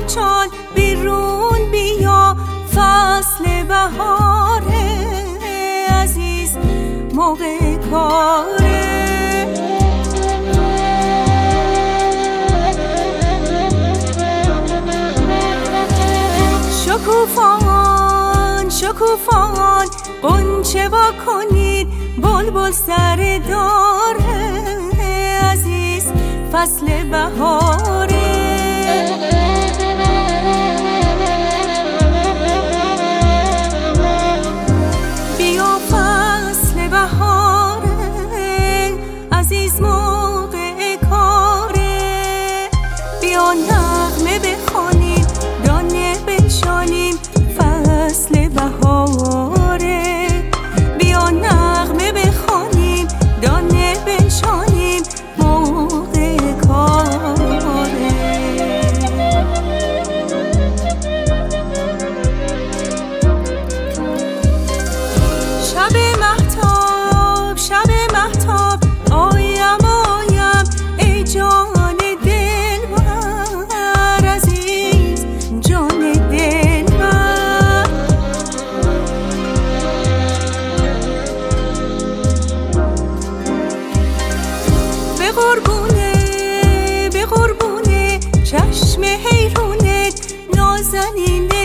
چال بیرون بیا، فصل بهاره عزیز، موقع کاره. شکوفان شکوفان غنچه وا کنید، بلبل سر داره عزیز، فصل بهاره. بیا فصل بهاره عزیز، موقع کاره. بیا نغمه بخوانیم، دانه بنشانیم، فصل بهاره. بیا نغمه بخوانیم، دانه بنشانیم، موقع کاره. شب مهتاب شب مهتاب، آیم آیم ای جان دلبر عزیز، جان دلبر. به قربونه چشم حیرونت، نازنین